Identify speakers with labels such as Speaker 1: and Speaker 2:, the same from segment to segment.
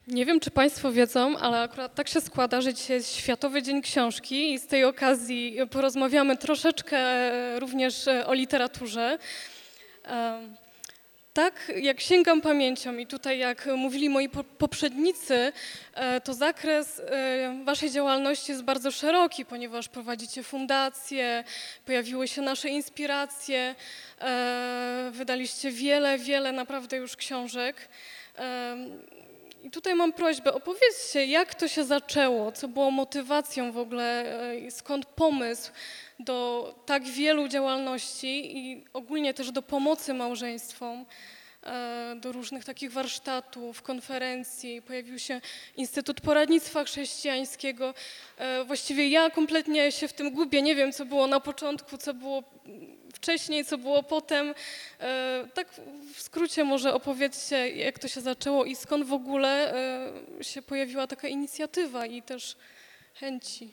Speaker 1: Nie wiem, czy Państwo wiedzą, ale akurat tak się składa, że dzisiaj jest Światowy Dzień Książki i z tej okazji porozmawiamy troszeczkę również o literaturze. Tak, jak sięgam pamięcią i tutaj jak mówili moi poprzednicy, to zakres Waszej działalności jest bardzo szeroki, ponieważ prowadzicie fundacje, pojawiły się nasze inspiracje, wydaliście wiele naprawdę już książek. I tutaj mam prośbę, opowiedzcie, jak to się zaczęło, co było motywacją w ogóle, skąd pomysł do tak wielu działalności i ogólnie też do pomocy małżeństwom, do różnych takich warsztatów, konferencji. Pojawił się Instytut Poradnictwa Chrześcijańskiego. Właściwie ja kompletnie się w tym gubię, nie wiem, co było na początku, co było wcześniej, co było potem. Tak w skrócie może opowiedzcie, jak to się zaczęło i skąd w ogóle się pojawiła taka inicjatywa i też chęci.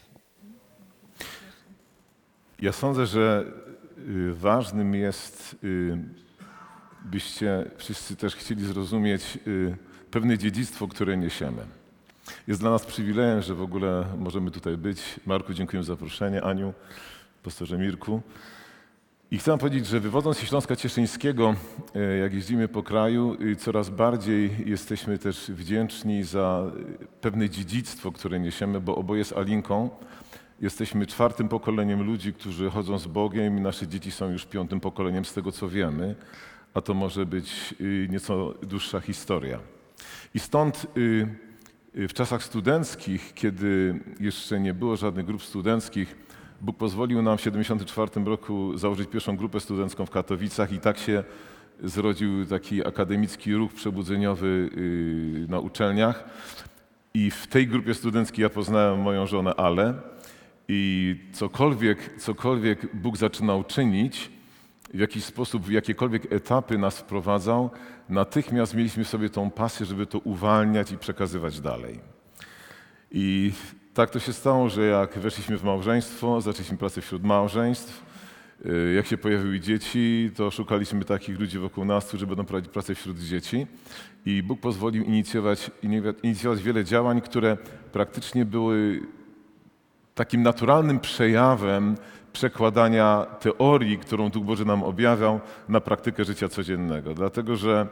Speaker 2: Ja sądzę, że ważnym jest, byście wszyscy też chcieli zrozumieć pewne dziedzictwo, które niesiemy. Jest dla nas przywilejem, że w ogóle możemy tutaj być. Marku, dziękuję za zaproszenie. Aniu, pastorze Mirku. I chcę powiedzieć, że wywodząc się Śląska Cieszyńskiego, jak jeździmy po kraju, coraz bardziej jesteśmy też wdzięczni za pewne dziedzictwo, które niesiemy, bo oboje z Alinką jesteśmy 4. pokoleniem ludzi, którzy chodzą z Bogiem i nasze dzieci są już 5. pokoleniem z tego, co wiemy, a to może być nieco dłuższa historia. I stąd w czasach studenckich, kiedy jeszcze nie było żadnych grup studenckich, Bóg pozwolił nam w 1974 roku założyć pierwszą grupę studencką w Katowicach i tak się zrodził taki akademicki ruch przebudzeniowy na uczelniach. I w tej grupie studenckiej ja poznałem moją żonę Ale i cokolwiek Bóg zaczynał czynić, w jakiś sposób, w jakiekolwiek etapy nas wprowadzał, natychmiast mieliśmy w sobie tą pasję, żeby to uwalniać i przekazywać dalej. I tak to się stało, że jak weszliśmy w małżeństwo, zaczęliśmy pracę wśród małżeństw. Jak się pojawiły dzieci, to szukaliśmy takich ludzi wokół nas, którzy będą prowadzić pracę wśród dzieci. I Bóg pozwolił inicjować wiele działań, które praktycznie były takim naturalnym przejawem przekładania teorii, którą Duch Boży nam objawiał, na praktykę życia codziennego. Dlatego, że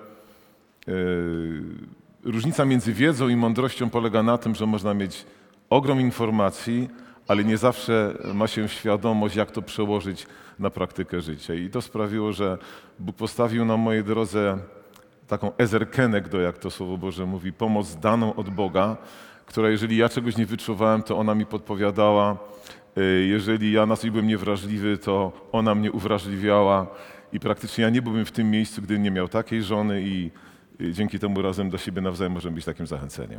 Speaker 2: różnica między wiedzą i mądrością polega na tym, że można mieć ogrom informacji, ale nie zawsze ma się świadomość, jak to przełożyć na praktykę życia. I to sprawiło, że Bóg postawił na mojej drodze taką ezerkenegdo, jak to Słowo Boże mówi, pomoc daną od Boga, która jeżeli ja czegoś nie wyczuwałem, to ona mi podpowiadała. Jeżeli ja na coś byłem niewrażliwy, to ona mnie uwrażliwiała i praktycznie ja nie byłbym w tym miejscu, gdybym nie miał takiej żony i dzięki temu razem do siebie nawzajem możemy być takim zachęceniem.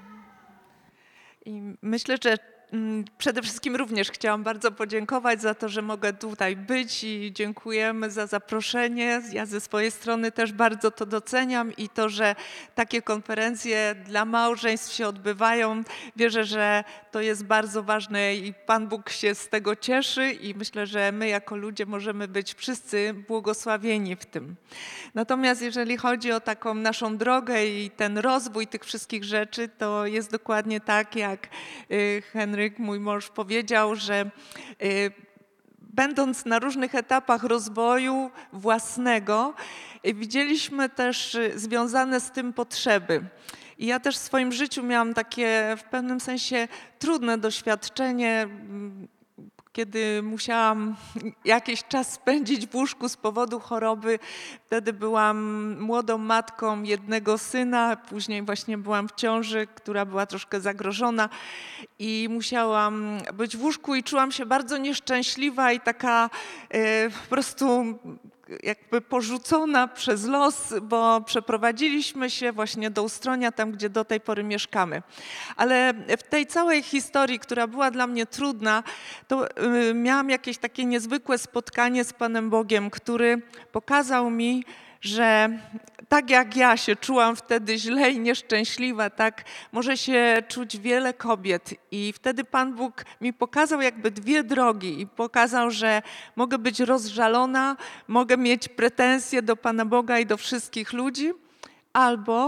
Speaker 3: I myślę, że przede wszystkim również chciałam bardzo podziękować za to, że mogę tutaj być i dziękujemy za zaproszenie. Ja ze swojej strony też bardzo to doceniam i to, że takie konferencje dla małżeństw się odbywają. Wierzę, że to jest bardzo ważne i Pan Bóg się z tego cieszy i myślę, że my jako ludzie możemy być wszyscy błogosławieni w tym. Natomiast jeżeli chodzi o taką naszą drogę i ten rozwój tych wszystkich rzeczy, to jest dokładnie tak, jak Henryk, mój mąż, powiedział, że będąc na różnych etapach rozwoju własnego, widzieliśmy też związane z tym potrzeby. I ja też w swoim życiu miałam takie w pewnym sensie trudne doświadczenie, kiedy musiałam jakiś czas spędzić w łóżku z powodu choroby. Wtedy byłam młodą matką jednego syna, później właśnie byłam w ciąży, która była troszkę zagrożona i musiałam być w łóżku i czułam się bardzo nieszczęśliwa i taka po prostu jakby porzucona przez los, bo przeprowadziliśmy się właśnie do Ustronia, tam gdzie do tej pory mieszkamy. Ale w tej całej historii, która była dla mnie trudna, to miałam jakieś takie niezwykłe spotkanie z Panem Bogiem, który pokazał mi, że tak jak ja się czułam wtedy źle i nieszczęśliwa, tak może się czuć wiele kobiet. I wtedy Pan Bóg mi pokazał jakby dwie drogi i pokazał, że mogę być rozżalona, mogę mieć pretensje do Pana Boga i do wszystkich ludzi, albo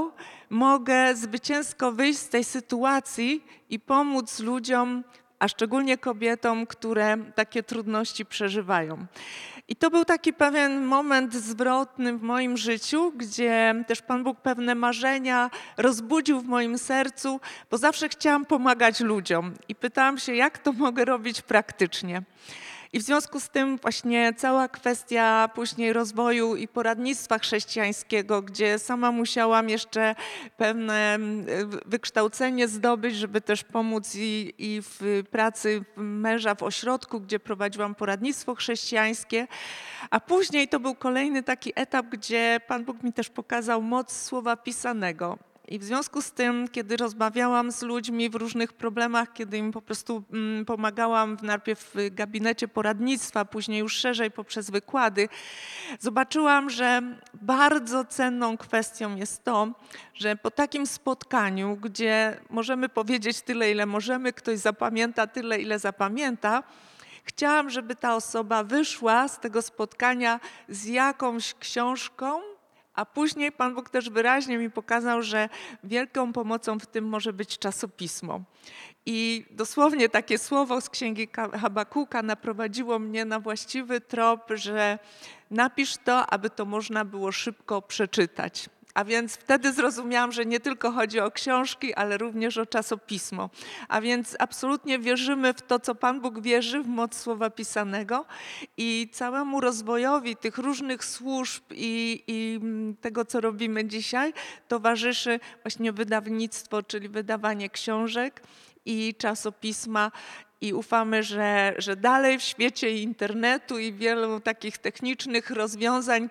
Speaker 3: mogę zwycięsko wyjść z tej sytuacji i pomóc ludziom, a szczególnie kobietom, które takie trudności przeżywają. I to był taki pewien moment zwrotny w moim życiu, gdzie też Pan Bóg pewne marzenia rozbudził w moim sercu, bo zawsze chciałam pomagać ludziom i pytałam się, jak to mogę robić praktycznie. I w związku z tym właśnie cała kwestia później rozwoju i poradnictwa chrześcijańskiego, gdzie sama musiałam jeszcze pewne wykształcenie zdobyć, żeby też pomóc i w pracy męża w ośrodku, gdzie prowadziłam poradnictwo chrześcijańskie. A później to był kolejny taki etap, gdzie Pan Bóg mi też pokazał moc Słowa Pisanego. I w związku z tym, kiedy rozmawiałam z ludźmi w różnych problemach, kiedy im po prostu pomagałam najpierw w gabinecie poradnictwa, później już szerzej poprzez wykłady, zobaczyłam, że bardzo cenną kwestią jest to, że po takim spotkaniu, gdzie możemy powiedzieć tyle, ile możemy, ktoś zapamięta tyle, ile zapamięta, chciałam, żeby ta osoba wyszła z tego spotkania z jakąś książką, a później Pan Bóg też wyraźnie mi pokazał, że wielką pomocą w tym może być czasopismo. I dosłownie takie słowo z księgi Habakuka naprowadziło mnie na właściwy trop, że napisz to, aby to można było szybko przeczytać. A więc wtedy zrozumiałam, że nie tylko chodzi o książki, ale również o czasopismo. A więc absolutnie wierzymy w to, co Pan Bóg wierzy, w moc Słowa Pisanego i całemu rozwojowi tych różnych służb i tego, co robimy dzisiaj, towarzyszy właśnie wydawnictwo, czyli wydawanie książek i czasopisma. I ufamy, że dalej w świecie internetu i wielu takich technicznych rozwiązań,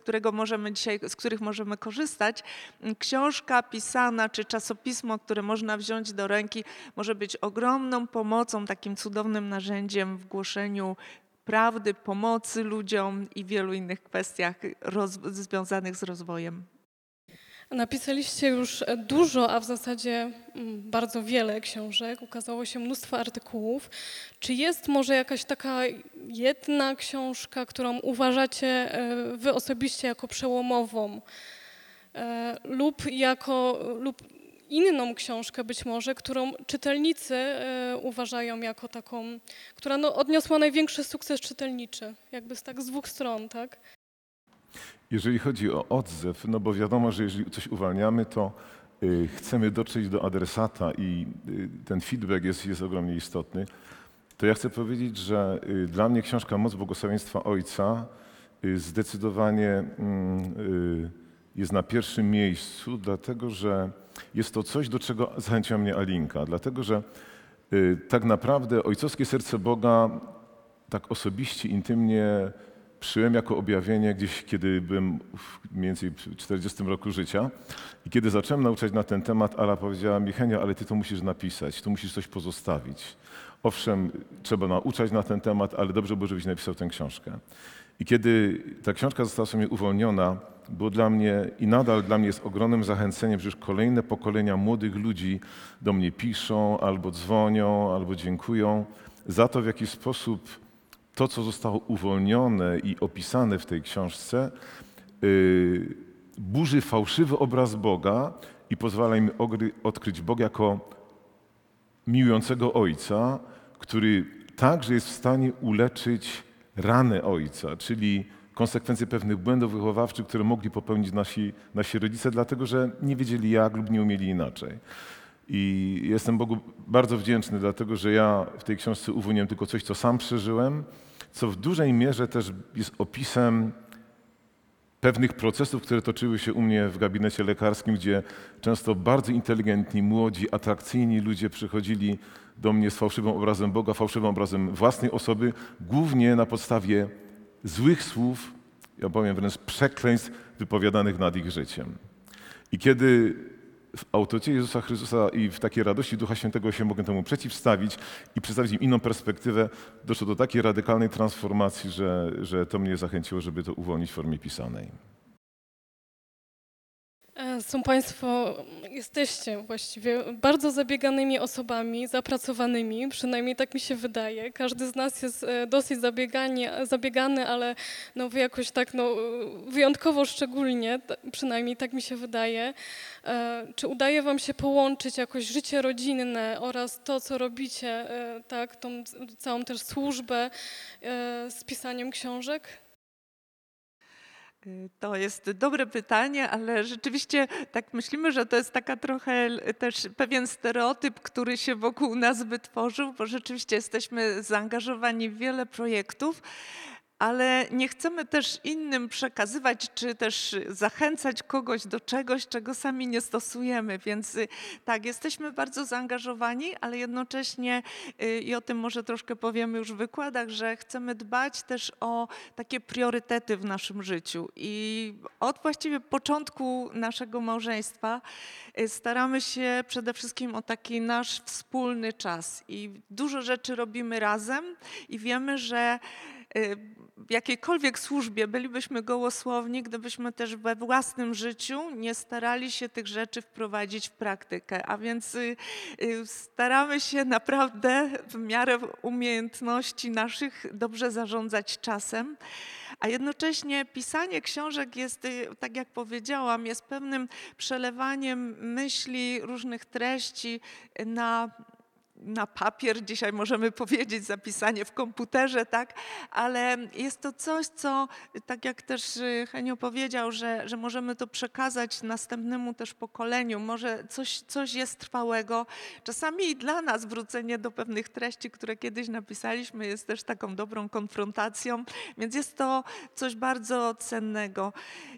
Speaker 3: z których możemy korzystać, książka pisana czy czasopismo, które można wziąć do ręki, może być ogromną pomocą, takim cudownym narzędziem w głoszeniu prawdy, pomocy ludziom i wielu innych kwestiach związanych z rozwojem.
Speaker 1: Napisaliście już dużo, a w zasadzie bardzo wiele książek, ukazało się mnóstwo artykułów. Czy jest może jakaś taka jedna książka, którą uważacie wy osobiście jako przełomową lub inną książkę być może, którą czytelnicy uważają jako taką, która odniosła największy sukces czytelniczy, jakby z dwóch stron, tak?
Speaker 2: Jeżeli chodzi o odzew, no bo wiadomo, że jeżeli coś uwalniamy, to chcemy dotrzeć do adresata i ten feedback jest ogromnie istotny, to ja chcę powiedzieć, że dla mnie książka Moc Błogosławieństwa Ojca zdecydowanie jest na pierwszym miejscu, dlatego że jest to coś, do czego zachęciła mnie Alinka, dlatego że tak naprawdę ojcowskie serce Boga tak osobiście, intymnie przyjąłem jako objawienie gdzieś, kiedy byłem mniej więcej w 40 roku życia i kiedy zacząłem nauczać na ten temat, Ala powiedziała mi: Henio, ale ty to musisz napisać, tu musisz coś pozostawić. Owszem, trzeba nauczać na ten temat, ale dobrze było, żebyś napisał tę książkę. I kiedy ta książka została sobie uwolniona, było dla mnie i nadal dla mnie jest ogromnym zachęceniem, że już kolejne pokolenia młodych ludzi do mnie piszą, albo dzwonią, albo dziękują za to, w jaki sposób to, co zostało uwolnione i opisane w tej książce, burzy fałszywy obraz Boga i pozwala im odkryć Boga jako miłującego Ojca, który także jest w stanie uleczyć ranę Ojca, czyli konsekwencje pewnych błędów wychowawczych, które mogli popełnić nasi rodzice, dlatego że nie wiedzieli jak lub nie umieli inaczej. I jestem Bogu bardzo wdzięczny, dlatego że ja w tej książce uwolniłem tylko coś, co sam przeżyłem, co w dużej mierze też jest opisem pewnych procesów, które toczyły się u mnie w gabinecie lekarskim, gdzie często bardzo inteligentni, młodzi, atrakcyjni ludzie przychodzili do mnie z fałszywym obrazem Boga, fałszywym obrazem własnej osoby, głównie na podstawie złych słów, ja powiem wręcz przekleństw wypowiadanych nad ich życiem. I kiedy w autorytecie Jezusa Chrystusa i w takiej radości Ducha Świętego się mogę temu przeciwstawić i przedstawić im inną perspektywę, doszło do takiej radykalnej transformacji, że to mnie zachęciło, żeby to uwolnić w formie pisanej.
Speaker 1: Są Państwo, jesteście właściwie bardzo zabieganymi osobami, zapracowanymi, przynajmniej tak mi się wydaje. Każdy z nas jest dosyć zabiegany, ale no wy jakoś tak wyjątkowo szczególnie, przynajmniej tak mi się wydaje. Czy udaje Wam się połączyć jakoś życie rodzinne oraz to, co robicie, tak, tą całą też służbę z pisaniem książek?
Speaker 3: To jest dobre pytanie, ale rzeczywiście tak myślimy, że to jest taka trochę też pewien stereotyp, który się wokół nas wytworzył, bo rzeczywiście jesteśmy zaangażowani w wiele projektów, ale nie chcemy też innym przekazywać, czy też zachęcać kogoś do czegoś, czego sami nie stosujemy. Więc tak, jesteśmy bardzo zaangażowani, ale jednocześnie, i o tym może troszkę powiemy już w wykładach, że chcemy dbać też o takie priorytety w naszym życiu. I od właściwie początku naszego małżeństwa staramy się przede wszystkim o taki nasz wspólny czas. I dużo rzeczy robimy razem i wiemy, że w jakiejkolwiek służbie bylibyśmy gołosłowni, gdybyśmy też we własnym życiu nie starali się tych rzeczy wprowadzić w praktykę. A więc staramy się naprawdę w miarę umiejętności naszych dobrze zarządzać czasem. A jednocześnie pisanie książek jest, tak jak powiedziałam, jest pewnym przelewaniem myśli, różnych treści na papier, dzisiaj możemy powiedzieć zapisanie w komputerze, tak, ale jest to coś, co, tak jak też Henio powiedział, że możemy to przekazać następnemu też pokoleniu, może coś jest trwałego. Czasami i dla nas wrócenie do pewnych treści, które kiedyś napisaliśmy, jest też taką dobrą konfrontacją, więc jest to coś bardzo cennego.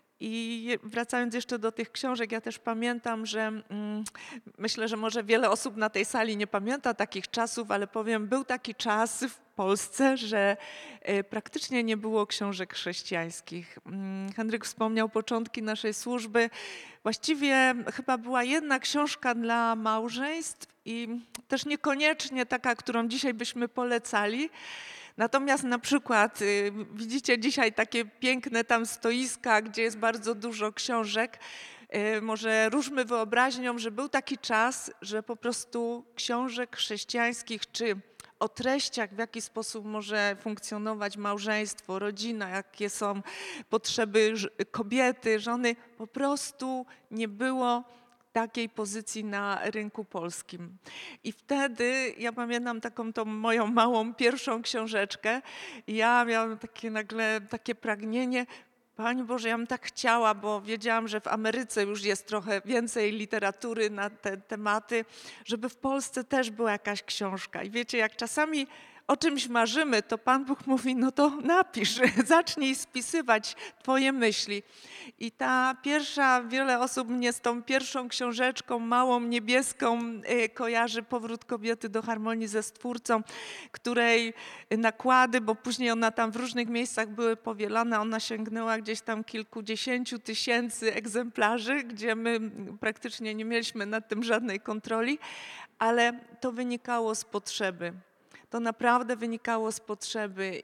Speaker 3: I wracając jeszcze do tych książek, ja też pamiętam, że myślę, że może wiele osób na tej sali nie pamięta takich czasów, ale powiem, był taki czas w Polsce, że praktycznie nie było książek chrześcijańskich. Henryk wspomniał początki naszej służby. Właściwie chyba była jedna książka dla małżeństw i też niekoniecznie taka, którą dzisiaj byśmy polecali. Natomiast na przykład widzicie dzisiaj takie piękne tam stoiska, gdzie jest bardzo dużo książek. Może różmy wyobraźnią, że był taki czas, że po prostu książek chrześcijańskich czy o treściach, w jaki sposób może funkcjonować małżeństwo, rodzina, jakie są potrzeby kobiety, żony, po prostu nie było takiej pozycji na rynku polskim. I wtedy ja pamiętam taką tą moją małą pierwszą książeczkę. Ja miałam nagle takie pragnienie, Panie Boże, ja bym tak chciała, bo wiedziałam, że w Ameryce już jest trochę więcej literatury na te tematy, żeby w Polsce też była jakaś książka. I wiecie, jak czasami o czymś marzymy, to Pan Bóg mówi, no to napisz, zacznij spisywać Twoje myśli. I ta pierwsza, wiele osób mnie z tą pierwszą książeczką, małą, niebieską kojarzy Powrót kobiety do harmonii ze Stwórcą, której nakłady, bo później ona tam w różnych miejscach były powielane, ona sięgnęła gdzieś tam kilkudziesięciu tysięcy egzemplarzy, gdzie my praktycznie nie mieliśmy nad tym żadnej kontroli, ale to wynikało z potrzeby. To naprawdę wynikało z potrzeby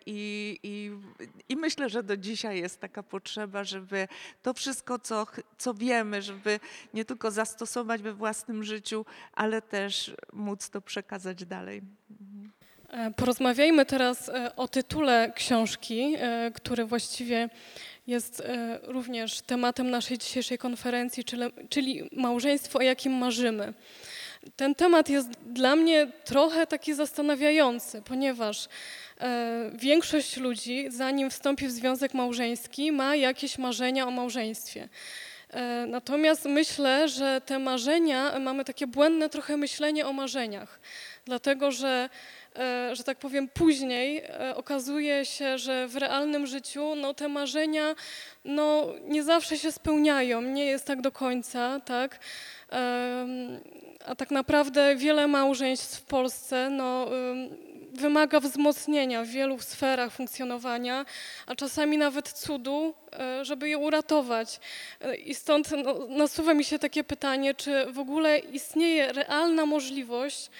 Speaker 3: i myślę, że do dzisiaj jest taka potrzeba, żeby to wszystko, co wiemy, żeby nie tylko zastosować we własnym życiu, ale też móc to przekazać dalej.
Speaker 1: Porozmawiajmy teraz o tytule książki, który właściwie jest również tematem naszej dzisiejszej konferencji, czyli małżeństwo, o jakim marzymy. Ten temat jest dla mnie trochę taki zastanawiający, ponieważ większość ludzi, zanim wstąpi w związek małżeński, ma jakieś marzenia o małżeństwie. Natomiast myślę, że te marzenia, mamy takie błędne trochę myślenie o marzeniach, dlatego że tak powiem, później okazuje się, że w realnym życiu te marzenia nie zawsze się spełniają, nie jest tak do końca, tak? A tak naprawdę wiele małżeństw w Polsce wymaga wzmocnienia w wielu sferach funkcjonowania, a czasami nawet cudu, żeby je uratować. I stąd nasuwa mi się takie pytanie, czy w ogóle istnieje realna możliwość,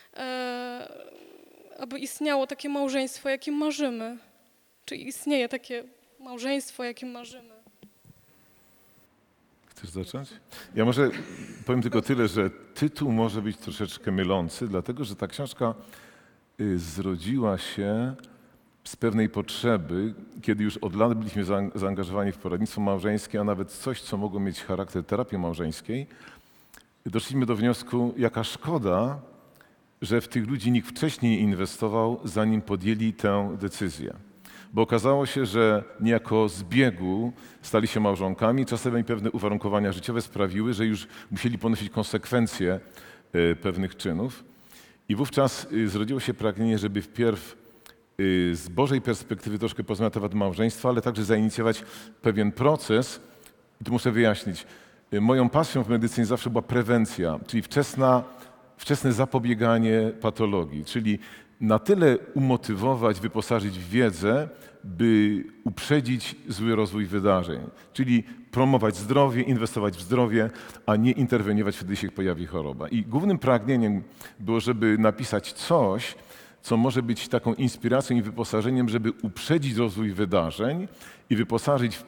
Speaker 1: aby istniało takie małżeństwo, jakim marzymy? Czy istnieje takie małżeństwo, jakim marzymy?
Speaker 2: Chcesz zacząć? Ja może powiem tylko tyle, że tytuł może być troszeczkę mylący, dlatego że ta książka zrodziła się z pewnej potrzeby, kiedy już od lat byliśmy zaangażowani w poradnictwo małżeńskie, a nawet coś, co mogło mieć charakter terapii małżeńskiej, doszliśmy do wniosku, jaka szkoda, że w tych ludzi nikt wcześniej nie inwestował, zanim podjęli tę decyzję. Bo okazało się, że niejako z biegu stali się małżonkami, czasem pewne uwarunkowania życiowe sprawiły, że już musieli ponosić konsekwencje pewnych czynów. I wówczas zrodziło się pragnienie, żeby wpierw z Bożej perspektywy troszkę poznać na temat małżeństwa, ale także zainicjować pewien proces. I tu muszę wyjaśnić. Moją pasją w medycynie zawsze była prewencja, czyli wczesne zapobieganie patologii, czyli na tyle umotywować, wyposażyć w wiedzę, by uprzedzić zły rozwój wydarzeń, czyli promować zdrowie, inwestować w zdrowie, a nie interweniować wtedy, się pojawi choroba. I głównym pragnieniem było, żeby napisać coś, co może być taką inspiracją i wyposażeniem, żeby uprzedzić rozwój wydarzeń i wyposażyć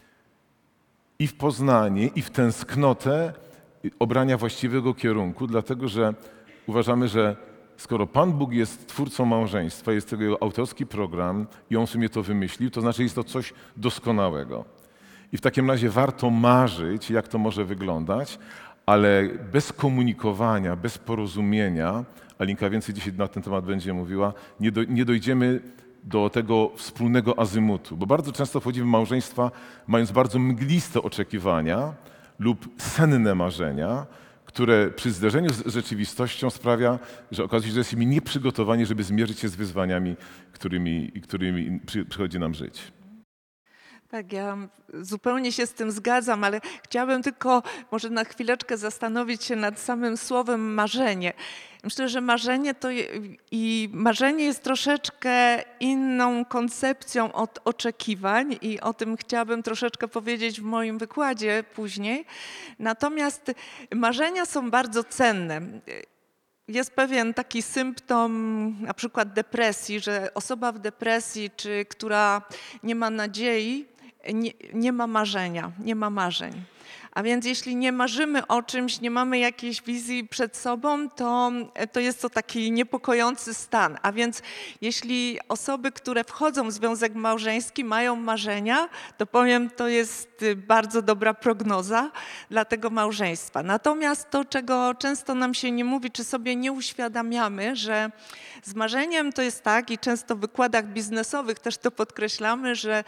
Speaker 2: i w poznanie, i w tęsknotę obrania właściwego kierunku, dlatego że uważamy, że skoro Pan Bóg jest twórcą małżeństwa, jest tego jego autorski program i On w sumie to wymyślił, to znaczy jest to coś doskonałego. I w takim razie warto marzyć, jak to może wyglądać, ale bez komunikowania, bez porozumienia, Alinka więcej dzisiaj na ten temat będzie mówiła, nie dojdziemy do tego wspólnego azymutu. Bo bardzo często wchodzimy w małżeństwa, mając bardzo mgliste oczekiwania lub senne marzenia, które przy zderzeniu z rzeczywistością sprawia, że okazuje się, że jesteśmy nieprzygotowani, żeby zmierzyć się z wyzwaniami, którymi przychodzi nam żyć.
Speaker 3: Tak, ja zupełnie się z tym zgadzam, ale chciałabym tylko może na chwileczkę zastanowić się nad samym słowem marzenie. Myślę, że marzenie jest troszeczkę inną koncepcją od oczekiwań i o tym chciałabym troszeczkę powiedzieć w moim wykładzie później. Natomiast marzenia są bardzo cenne. Jest pewien taki symptom, na przykład depresji, że osoba w depresji, czy która nie ma nadziei, nie ma marzenia, nie ma marzeń. A więc jeśli nie marzymy o czymś, nie mamy jakiejś wizji przed sobą, to jest to taki niepokojący stan. A więc jeśli osoby, które wchodzą w związek małżeński, mają marzenia, to powiem, to jest bardzo dobra prognoza dla tego małżeństwa. Natomiast to, czego często nam się nie mówi, czy sobie nie uświadamiamy, że z marzeniem to jest tak i często w wykładach biznesowych też to podkreślamy, że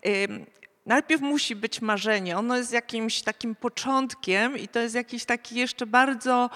Speaker 3: najpierw musi być marzenie, ono jest jakimś takim początkiem i to jest jakiś taki jeszcze bardzo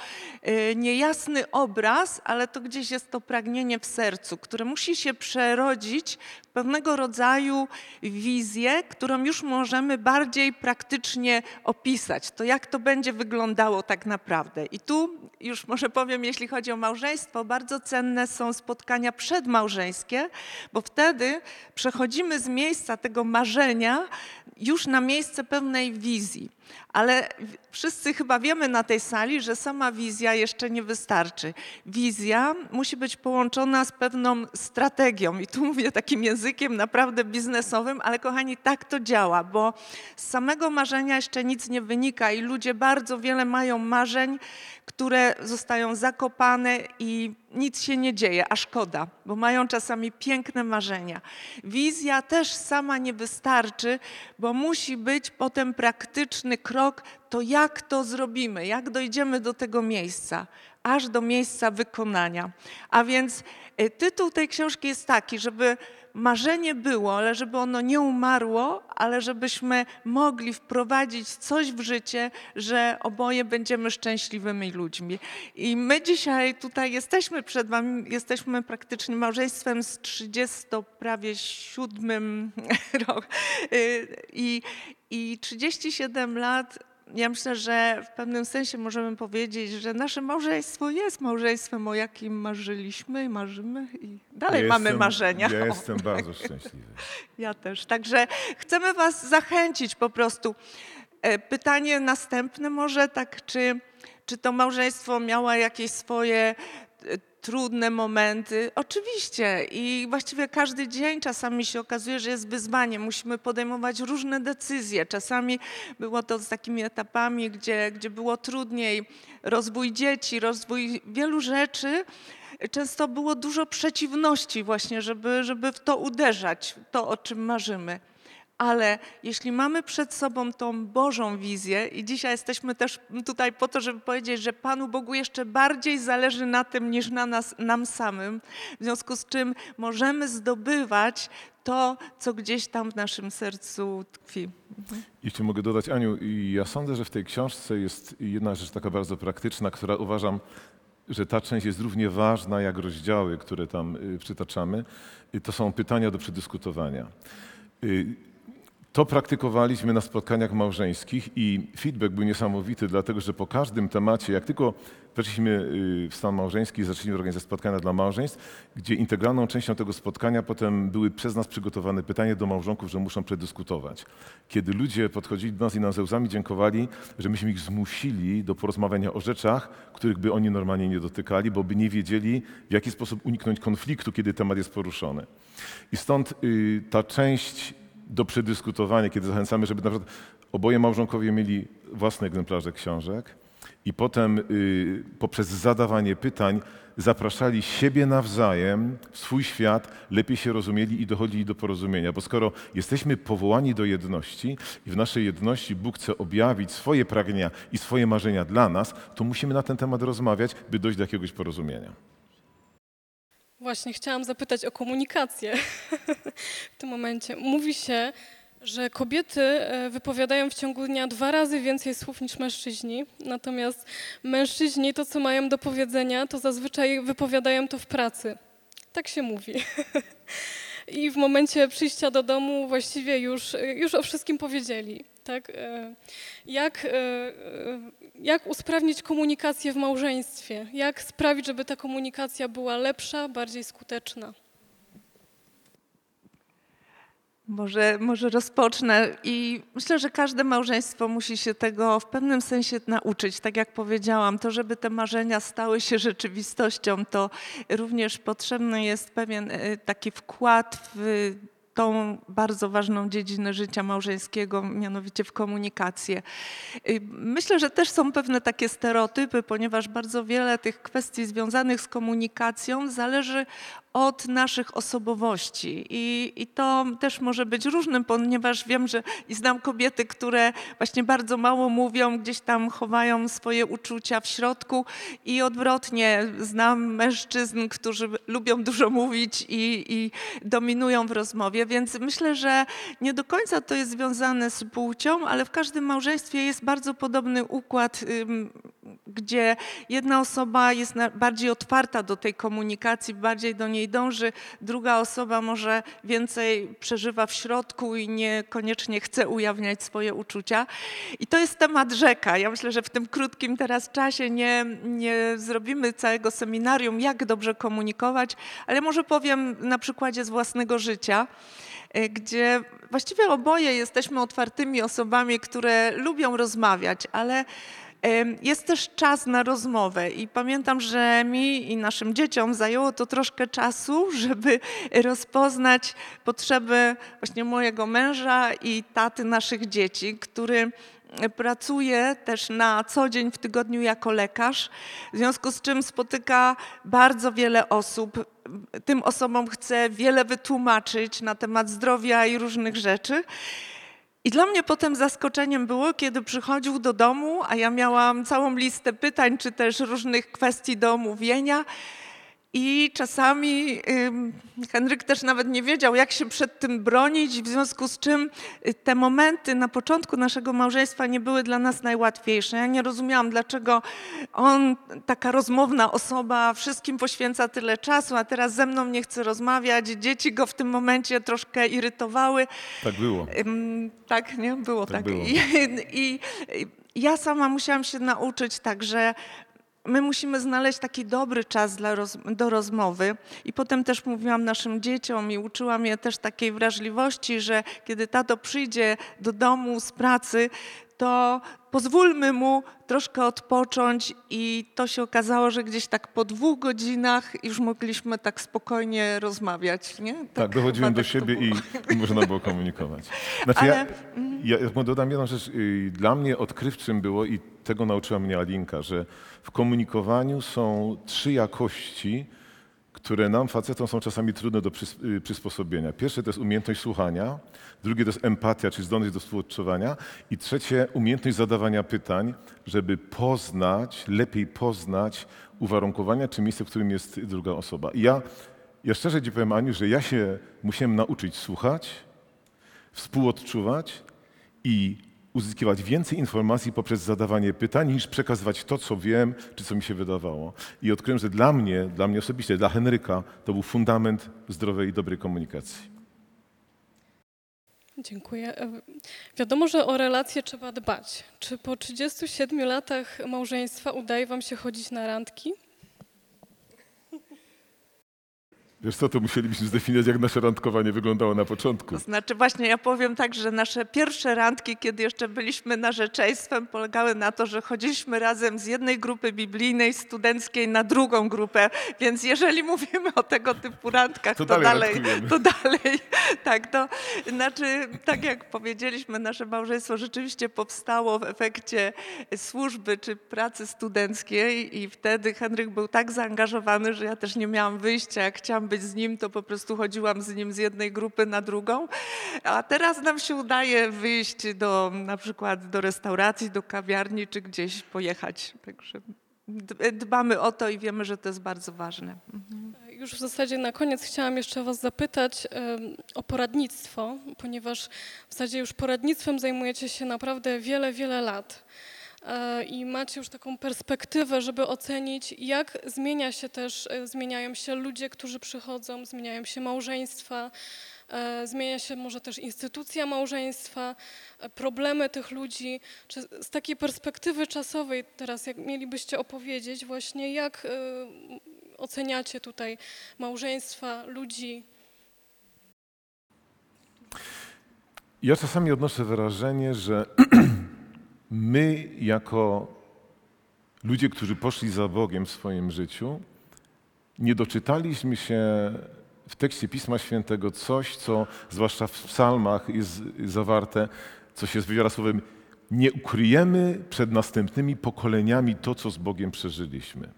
Speaker 3: niejasny obraz, ale to gdzieś jest to pragnienie w sercu, które musi się przerodzić w pewnego rodzaju wizję, którą już możemy bardziej praktycznie opisać. To jak to będzie wyglądało tak naprawdę. I tu już może powiem, jeśli chodzi o małżeństwo, bardzo cenne są spotkania przedmałżeńskie, bo wtedy przechodzimy z miejsca tego marzenia już na miejsce pewnej wizji. Ale wszyscy chyba wiemy na tej sali, że sama wizja jeszcze nie wystarczy. Wizja musi być połączona z pewną strategią. I tu mówię takim językiem naprawdę biznesowym, ale kochani, tak to działa, bo z samego marzenia jeszcze nic nie wynika i ludzie bardzo wiele mają marzeń, które zostają zakopane i nic się nie dzieje, a szkoda, bo mają czasami piękne marzenia. Wizja też sama nie wystarczy, bo musi być potem praktyczny krok, to jak to zrobimy, jak dojdziemy do tego miejsca, aż do miejsca wykonania. A więc tytuł tej książki jest taki, żeby marzenie było, ale żeby ono nie umarło, ale żebyśmy mogli wprowadzić coś w życie, że oboje będziemy szczęśliwymi ludźmi. I my dzisiaj tutaj jesteśmy przed wami, jesteśmy praktycznie małżeństwem z prawie 7 roku i 37 lat. Ja myślę, że w pewnym sensie możemy powiedzieć, że nasze małżeństwo jest małżeństwem, o jakim marzyliśmy i marzymy i dalej mamy marzenia.
Speaker 2: Ja jestem bardzo szczęśliwy.
Speaker 3: Ja też. Także chcemy was zachęcić po prostu. Pytanie następne może, tak, czy to małżeństwo miało jakieś swoje trudne momenty. Oczywiście i właściwie każdy dzień czasami się okazuje, że jest wyzwaniem. Musimy podejmować różne decyzje. Czasami było to z takimi etapami, gdzie było trudniej. Rozwój dzieci, rozwój wielu rzeczy. Często było dużo przeciwności właśnie, żeby w to uderzać, to o czym marzymy. Ale jeśli mamy przed sobą tą Bożą wizję i dzisiaj jesteśmy też tutaj po to, żeby powiedzieć, że Panu Bogu jeszcze bardziej zależy na tym niż na nam samym, w związku z czym możemy zdobywać to, co gdzieś tam w naszym sercu tkwi.
Speaker 2: Jeśli mogę dodać, Aniu, i ja sądzę, że w tej książce jest jedna rzecz taka bardzo praktyczna, która uważam, że ta część jest równie ważna jak rozdziały, które tam przytaczamy. To są pytania do przedyskutowania. To praktykowaliśmy na spotkaniach małżeńskich i feedback był niesamowity, dlatego że po każdym temacie, jak tylko weszliśmy w stan małżeński, zaczęliśmy organizować spotkania dla małżeństw, gdzie integralną częścią tego spotkania potem były przez nas przygotowane pytania do małżonków, że muszą przedyskutować. Kiedy ludzie podchodzili do nas i nam ze łzami dziękowali, że myśmy ich zmusili do porozmawiania o rzeczach, których by oni normalnie nie dotykali, bo by nie wiedzieli, w jaki sposób uniknąć konfliktu, kiedy temat jest poruszony. I stąd ta część do przedyskutowania, kiedy zachęcamy, żeby na przykład oboje małżonkowie mieli własne egzemplarze książek i potem poprzez zadawanie pytań zapraszali siebie nawzajem w swój świat, lepiej się rozumieli i dochodzili do porozumienia. Bo skoro jesteśmy powołani do jedności i w naszej jedności Bóg chce objawić swoje pragnienia i swoje marzenia dla nas, to musimy na ten temat rozmawiać, by dojść do jakiegoś porozumienia.
Speaker 1: Właśnie chciałam zapytać o komunikację w tym momencie. Mówi się, że kobiety wypowiadają w ciągu dnia 2 razy więcej słów niż mężczyźni, natomiast mężczyźni to, co mają do powiedzenia, to zazwyczaj wypowiadają to w pracy. Tak się mówi. I w momencie przyjścia do domu właściwie już o wszystkim powiedzieli. Tak? Jak usprawnić komunikację w małżeństwie? Jak sprawić, żeby ta komunikacja była lepsza, bardziej skuteczna?
Speaker 3: Może rozpocznę i myślę, że każde małżeństwo musi się tego w pewnym sensie nauczyć. Tak jak powiedziałam, to żeby te marzenia stały się rzeczywistością, to również potrzebny jest pewien taki wkład w tą bardzo ważną dziedzinę życia małżeńskiego, mianowicie w komunikację. Myślę, że też są pewne takie stereotypy, ponieważ bardzo wiele tych kwestii związanych z komunikacją zależy od naszych osobowości i to też może być różnym, ponieważ wiem, że i znam kobiety, które właśnie bardzo mało mówią, gdzieś tam chowają swoje uczucia w środku i odwrotnie znam mężczyzn, którzy lubią dużo mówić i dominują w rozmowie, więc myślę, że nie do końca to jest związane z płcią, ale w każdym małżeństwie jest bardzo podobny układ, gdzie jedna osoba jest bardziej otwarta do tej komunikacji, bardziej do niej dąży, druga osoba może więcej przeżywa w środku i niekoniecznie chce ujawniać swoje uczucia. I to jest temat rzeka. Ja myślę, że w tym krótkim teraz czasie nie zrobimy całego seminarium, jak dobrze komunikować, ale może powiem na przykładzie z własnego życia, gdzie właściwie oboje jesteśmy otwartymi osobami, które lubią rozmawiać, ale jest też czas na rozmowę i pamiętam, że mi i naszym dzieciom zajęło to troszkę czasu, żeby rozpoznać potrzeby właśnie mojego męża i taty naszych dzieci, który pracuje też na co dzień w tygodniu jako lekarz, w związku z czym spotyka bardzo wiele osób. Tym osobom chce wiele wytłumaczyć na temat zdrowia i różnych rzeczy. I dla mnie potem zaskoczeniem było, kiedy przychodził do domu, a ja miałam całą listę pytań, czy też różnych kwestii do omówienia. I czasami Henryk też nawet nie wiedział, jak się przed tym bronić, w związku z czym te momenty na początku naszego małżeństwa nie były dla nas najłatwiejsze. Ja nie rozumiałam, dlaczego on, taka rozmowna osoba, wszystkim poświęca tyle czasu, a teraz ze mną nie chce rozmawiać. Dzieci go w tym momencie troszkę irytowały.
Speaker 2: Tak było.
Speaker 3: Tak, nie? Było
Speaker 2: Tak
Speaker 3: tak.
Speaker 2: było.
Speaker 3: I ja sama musiałam się nauczyć tak, że my musimy znaleźć taki dobry czas do rozmowy i potem też mówiłam naszym dzieciom i uczyłam je też takiej wrażliwości, że kiedy tato przyjdzie do domu z pracy, to pozwólmy mu troszkę odpocząć i to się okazało, że gdzieś tak po 2 godzinach już mogliśmy tak spokojnie rozmawiać. Nie?
Speaker 2: Tak, dochodziłem
Speaker 3: chyba
Speaker 2: do
Speaker 3: tak to
Speaker 2: siebie
Speaker 3: było.
Speaker 2: i można było komunikować. Znaczy
Speaker 3: Ale-
Speaker 2: ja dodam jedną rzecz. Dla mnie odkrywczym było i tego nauczyła mnie Alinka, że w komunikowaniu są 3 jakości, które nam, facetom, są czasami trudne do przysposobienia. Pierwsze to jest umiejętność słuchania, drugie to jest empatia, czyli zdolność do współodczuwania i trzecie umiejętność zadawania pytań, żeby lepiej poznać uwarunkowania czy miejsce, w którym jest druga osoba. I ja szczerze ci powiem, Aniu, że ja się musiałem nauczyć słuchać, współodczuwać i uzyskiwać więcej informacji poprzez zadawanie pytań, niż przekazywać to, co wiem, czy co mi się wydawało. I odkryłem, że dla mnie osobiście, dla Henryka, to był fundament zdrowej i dobrej komunikacji.
Speaker 1: Dziękuję. Wiadomo, że o relacje trzeba dbać. Czy po 37 latach małżeństwa udaje wam się chodzić na randki?
Speaker 2: Wiesz co, to musielibyśmy zdefiniować, jak nasze randkowanie wyglądało na początku.
Speaker 3: To znaczy właśnie ja powiem tak, że nasze pierwsze randki, kiedy jeszcze byliśmy narzeczeństwem, polegały na to, że chodziliśmy razem z jednej grupy biblijnej, studenckiej na drugą grupę, więc jeżeli mówimy o tego typu randkach,
Speaker 2: To
Speaker 3: to
Speaker 2: dalej randkujemy.
Speaker 3: tak, to znaczy, tak jak powiedzieliśmy, nasze małżeństwo rzeczywiście powstało w efekcie służby czy pracy studenckiej i wtedy Henryk był tak zaangażowany, że ja też nie miałam wyjścia, jak chciałam być z nim, to po prostu chodziłam z nim z jednej grupy na drugą. A teraz nam się udaje wyjść na przykład do restauracji, do kawiarni, czy gdzieś pojechać. Także dbamy o to i wiemy, że to jest bardzo ważne.
Speaker 1: Już w zasadzie na koniec chciałam jeszcze was zapytać o poradnictwo, ponieważ w zasadzie już poradnictwem zajmujecie się naprawdę wiele, wiele lat. I macie już taką perspektywę, żeby ocenić, jak zmieniają się ludzie, którzy przychodzą, zmieniają się małżeństwa, zmienia się może też instytucja małżeństwa, problemy tych ludzi. Czy z takiej perspektywy czasowej teraz, jak mielibyście opowiedzieć właśnie, jak oceniacie tutaj małżeństwa, ludzi?
Speaker 2: Ja czasami odnoszę wrażenie, że my jako ludzie, którzy poszli za Bogiem w swoim życiu, nie doczytaliśmy się w tekście Pisma Świętego coś, co zwłaszcza w psalmach jest zawarte, co się wywiera słowem: nie ukryjemy przed następnymi pokoleniami to, co z Bogiem przeżyliśmy.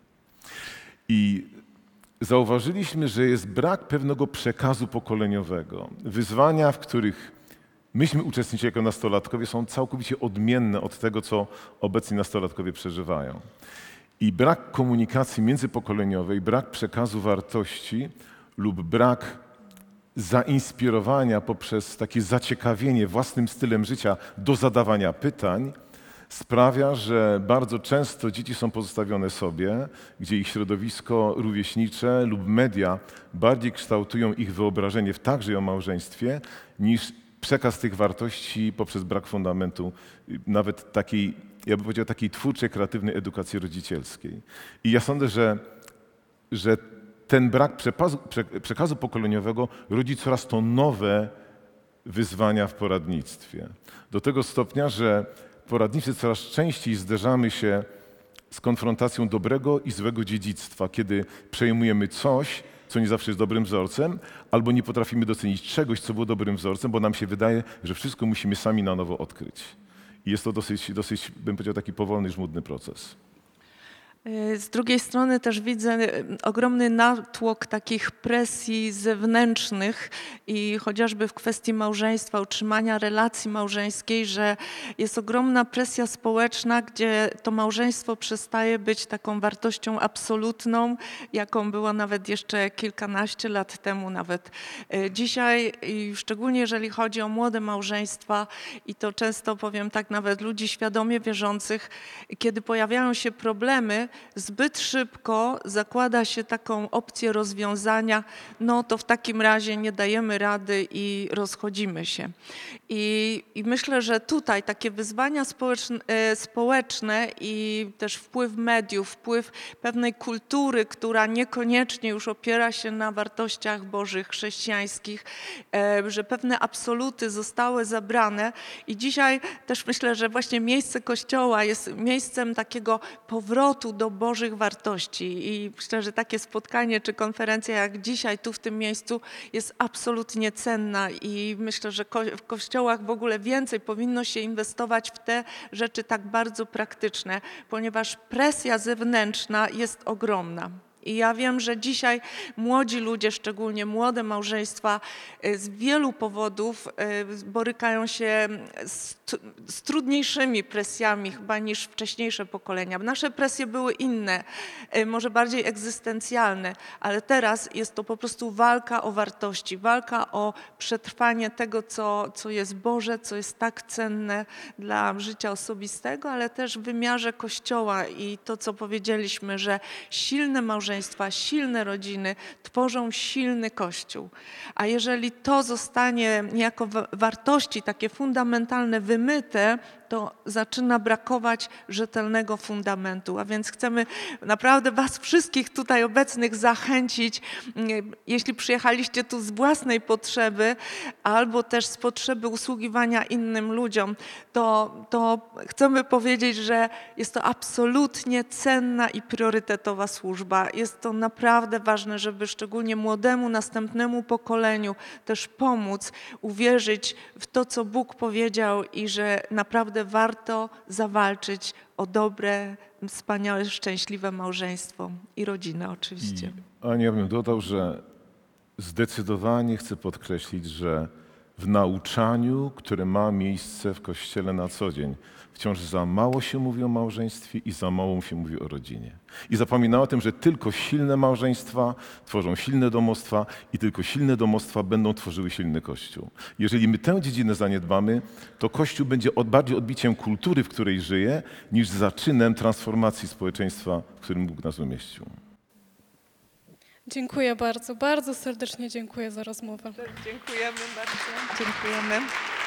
Speaker 2: I zauważyliśmy, że jest brak pewnego przekazu pokoleniowego. Wyzwania, w których myśmy uczestniczyli jako nastolatkowie, są całkowicie odmienne od tego, co obecni nastolatkowie przeżywają. I brak komunikacji międzypokoleniowej, brak przekazu wartości lub brak zainspirowania poprzez takie zaciekawienie własnym stylem życia do zadawania pytań sprawia, że bardzo często dzieci są pozostawione sobie, gdzie ich środowisko rówieśnicze lub media bardziej kształtują ich wyobrażenie także o małżeństwie, niż przekaz tych wartości poprzez brak fundamentu, nawet takiej, ja bym powiedział, takiej twórczej, kreatywnej edukacji rodzicielskiej. I ja sądzę, że ten brak przekazu pokoleniowego rodzi coraz to nowe wyzwania w poradnictwie. Do tego stopnia, że w poradnictwie coraz częściej zderzamy się z konfrontacją dobrego i złego dziedzictwa, kiedy przejmujemy coś, co nie zawsze jest dobrym wzorcem, albo nie potrafimy docenić czegoś, co było dobrym wzorcem, bo nam się wydaje, że wszystko musimy sami na nowo odkryć. I jest to dosyć, bym powiedział, taki powolny, żmudny proces.
Speaker 3: Z drugiej strony też widzę ogromny natłok takich presji zewnętrznych i chociażby w kwestii małżeństwa, utrzymania relacji małżeńskiej, że jest ogromna presja społeczna, gdzie to małżeństwo przestaje być taką wartością absolutną, jaką było nawet jeszcze kilkanaście lat temu nawet. Dzisiaj, i szczególnie jeżeli chodzi o młode małżeństwa, i to często powiem tak, nawet ludzi świadomie wierzących, kiedy pojawiają się problemy, zbyt szybko zakłada się taką opcję rozwiązania, no to w takim razie nie dajemy rady i rozchodzimy się. I myślę, że tutaj takie wyzwania społeczne i też wpływ mediów, wpływ pewnej kultury, która niekoniecznie już opiera się na wartościach bożych, chrześcijańskich, że pewne absoluty zostały zabrane i dzisiaj też myślę, że właśnie miejsce Kościoła jest miejscem takiego powrotu do bożych wartości i myślę, że takie spotkanie czy konferencja jak dzisiaj tu w tym miejscu jest absolutnie cenna i myślę, że w kościołach w ogóle więcej powinno się inwestować w te rzeczy tak bardzo praktyczne, ponieważ presja zewnętrzna jest ogromna. I ja wiem, że dzisiaj młodzi ludzie, szczególnie młode małżeństwa, z wielu powodów borykają się z trudniejszymi presjami chyba niż wcześniejsze pokolenia. Nasze presje były inne, może bardziej egzystencjalne, ale teraz jest to po prostu walka o wartości, walka o przetrwanie tego, co jest Boże, co jest tak cenne dla życia osobistego, ale też w wymiarze Kościoła i to, co powiedzieliśmy, że silne małżeństwa, silne rodziny tworzą silny Kościół. A jeżeli to zostanie niejako wartości takie fundamentalne wymyte, to zaczyna brakować rzetelnego fundamentu. A więc chcemy naprawdę was wszystkich tutaj obecnych zachęcić, jeśli przyjechaliście tu z własnej potrzeby albo też z potrzeby usługiwania innym ludziom, to chcemy powiedzieć, że jest to absolutnie cenna i priorytetowa służba. Jest to naprawdę ważne, żeby szczególnie młodemu, następnemu pokoleniu też pomóc uwierzyć w to, co Bóg powiedział i że naprawdę warto zawalczyć o dobre, wspaniałe, szczęśliwe małżeństwo i rodzinę oczywiście.
Speaker 2: Ani ja bym dodał, że zdecydowanie chcę podkreślić, że w nauczaniu, które ma miejsce w Kościele na co dzień, wciąż za mało się mówi o małżeństwie i za mało się mówi o rodzinie. I zapomina o tym, że tylko silne małżeństwa tworzą silne domostwa i tylko silne domostwa będą tworzyły silny Kościół. Jeżeli my tę dziedzinę zaniedbamy, to Kościół będzie bardziej odbiciem kultury, w której żyje, niż zaczynem transformacji społeczeństwa, w którym Bóg nas umieścił.
Speaker 1: Dziękuję bardzo, bardzo serdecznie dziękuję za rozmowę.
Speaker 3: Dziękujemy bardzo. Dziękujemy.